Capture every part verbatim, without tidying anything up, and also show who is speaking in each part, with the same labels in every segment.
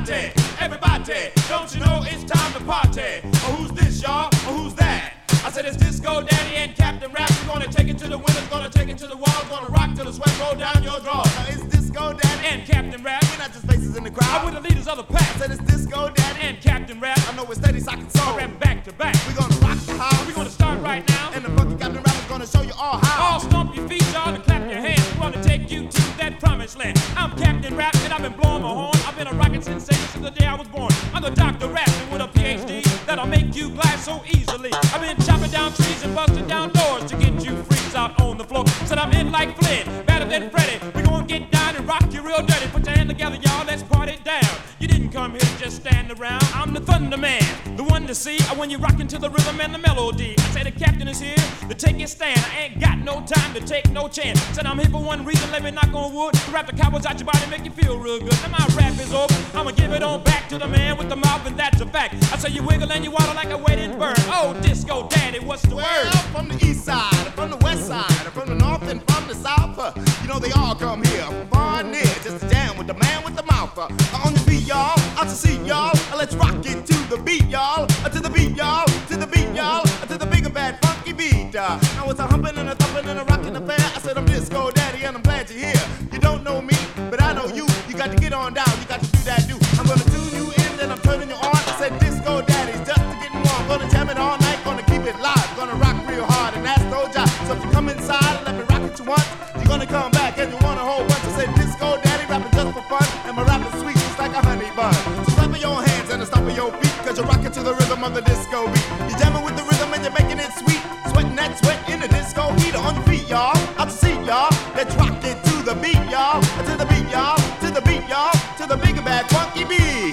Speaker 1: everybody, everybody, don't you know it's time to party? Oh, who's this, y'all? Oh, who's that? I said it's Disco Daddy and Captain Rap. We're gonna take it to the windows, gonna take it to the walls, gonna rock till the sweat roll down your drawers.
Speaker 2: Now it's Disco Daddy
Speaker 1: and Captain Rap.
Speaker 2: We're not just faces in the crowd.
Speaker 1: I'm with the leaders of the pack.
Speaker 2: I said it's Disco Daddy
Speaker 1: and Captain Rap.
Speaker 2: I know it's steady socket soul.
Speaker 1: Rap back to back.
Speaker 2: We're gonna rock the house.
Speaker 1: We're gonna start right now.
Speaker 2: And the funky Captain Rap is gonna show you all how.
Speaker 1: All stomp your feet, y'all, and clap your hands. We're gonna take you to that promised land. I'm Captain Rap, and I've been blowing my horn. I've been a rocket sensation since the day I was born. I'm the Doctor Rapping with a P H D that'll make you glide so easily. I've been chopping down trees and busting down doors to get you freaks out on the floor. Said I'm in like Flynn, better than Freddy. We're gonna get down and rock you real dirty. Put your hand together, y'all, let's party down. You didn't come here to just stand around. I'm the Thunder Man, the one to see when you're rocking to the rhythm and the melody. I say the captain is here to take his stand. I ain't got no time to take no chance. Said I'm here for one reason, let me knock on wood. To rap the cowboys out your body, make you feel real good. Now my rap is over, I'ma give it on back to the man with the mouth, and that's a fact. I say you wiggle and you waddle like a waiting bird. Oh, Disco Daddy, what's the
Speaker 2: well,
Speaker 1: word?
Speaker 2: From the east side, from the west side, from the north and from the south, uh, you know they all come here from far and near just to jam with the man with the mouth. Uh, on your feet, y'all, out to see y'all. Uh, let's rock it to the beat, y'all. Uh, to the beat, y'all. To the beat, y'all. Uh, to the big and bad funky beat. Uh, now it's a humping and a thumping and a rocking affair. I said I'm Disco Daddy and I'm glad you're here. You don't know me, but I know you. You got to get on down. You got to do that do. I'm gonna tune you in, then I'm turning you on. I said Disco Daddy's just to get warm. Gonna jam it all night. Gonna keep it live. Gonna rock real hard, and that's no job. So if you come inside and let me rock it you once, you're gonna come back and you want a whole bunch. I said Disco Daddy rapping just for fun, and my rap is sweet just like a honey bun. So clap your hands and stomp your feet, cause you're rocking to the rhythm of the disco beat. You're jamming with the rhythm and you're making it sweet, sweating that sweat in the disco heat. On your feet, y'all, out to see y'all. Let's rock it to the beat, y'all, to the beat, y'all, to the beat, y'all, to the big and bad funky beat.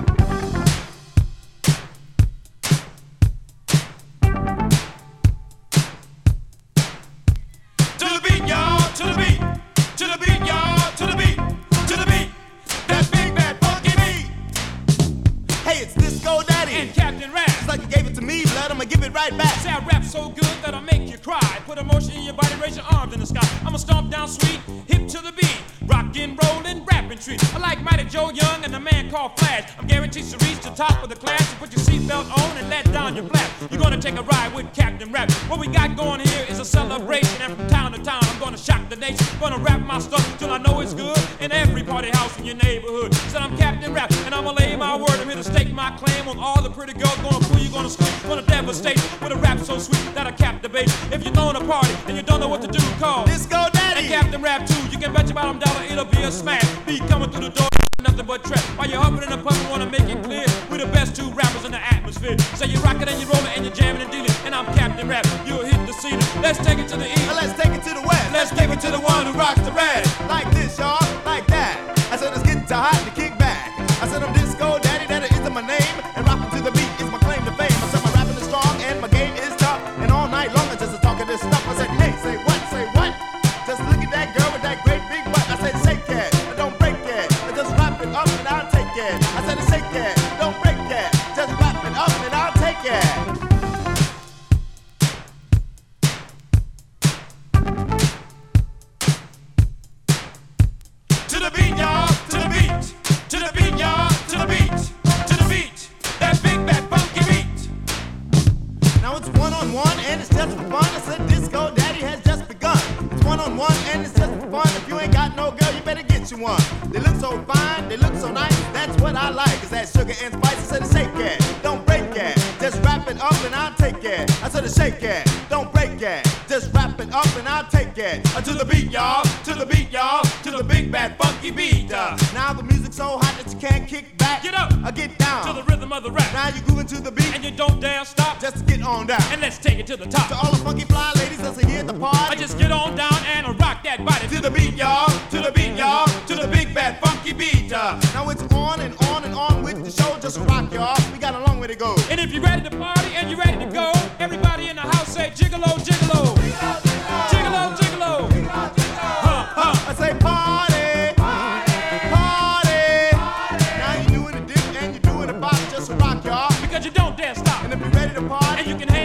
Speaker 1: To the beat, y'all, to the beat, to the beat, y'all, to the beat, to the beat, that big bad funky beat.
Speaker 2: Hey, it's Disco Daddy
Speaker 1: and Captain Rap.
Speaker 2: Just like you gave it to me, blood, I'ma give it right back.
Speaker 1: Say I rap so good that I make you cry. Put emotion in your body, raise your arms in the sky. I'ma stomp down sweet, hip to the beat, rockin', rollin', rapping treat. I like Mighty Joe Young and the man called Flash. I'm guaranteed to reach the top of the class. So put your seatbelt on and let down your flap. You're gonna take a ride with Captain Rap. What we got going here is a celebration, and from town to town I'm gonna shock the nation. Gonna rap my stuff till I know it's good in every party house in your neighborhood. Said I'm Captain Rap and I'ma lay my word. I'm here to stake my claim on all the pretty girls. Gonna fool you, gonna scream, gonna devastate with a rap so sweet that I captivate. If you're throwing a party and you don't know what to do, call
Speaker 2: Disco Daddy
Speaker 1: and Captain Rap too. You can bet your bottom dollar it'll be a smash. Be coming through the door, nothing but trap. While you're humping and pumping, wanna make it clear we're the best two rappers in the atmosphere. So you rock it and you roll it and you're jamming and dealing. And I'm Captain Rap, you'll hit the scene. Let's take it to the east.
Speaker 2: Now let's take it to the west.
Speaker 1: Let's give it to the one who rocks the rest.
Speaker 2: Like this, y'all, like that. I said let's get to hot to kick back. I said I'm Disco Daddy, that is my name. And rocking to the beat is my claim to fame. I said my rapping is strong and my game is tough. And all night long I just talking this stuff. I said, hey, say what, say what? Just look at that girl with that great big butt. I said, shake it, don't break it. I just wrap it up and I'll take it. I said, shake it, don't break it. Just wrap it up and I'll take it.
Speaker 1: To the beat, y'all, to the beat, to the beat, y'all, to the beat, to the beat, that big bad funky beat.
Speaker 2: Now it's one on one and it's just for fun. I said Disco Daddy has just begun. It's one on one and it's just for fun. If you ain't got no girl, you better get you one. They look so fine, they look so nice. That's what I like. Is that sugar and spice? I said shake it, don't break it. Just wrap it up and I'll take it. I said shake it, don't break it. Just wrap it up and I'll take it. Uh, to the beat, y'all, to the beat, y'all, to the big bad funky beat. Uh, now the music's so hot that you can't kick back.
Speaker 1: Get up,
Speaker 2: uh, get down
Speaker 1: to the rhythm of the rap.
Speaker 2: Now you grooving to the beat
Speaker 1: and you don't dare stop.
Speaker 2: Just to get on down.
Speaker 1: And let's take it to the top.
Speaker 2: To all the funky fly ladies that's here at the party,
Speaker 1: I just get on down and rock that body.
Speaker 2: To the beat, y'all, to the beat, y'all, to the big bad funky beat. Uh, now it's on and on and on with the show. Just rock, y'all. We got a long way to go.
Speaker 1: And if you're ready to party and you're ready to go, everybody in the house say gigolo, gigolo. Gigolo, gigolo. Huh, huh.
Speaker 2: I say party, party, party. Now you're doing the dip and you're doing the bop. Just rock, y'all.
Speaker 1: Because you don't dare stop.
Speaker 2: And if you're ready to party
Speaker 1: and you can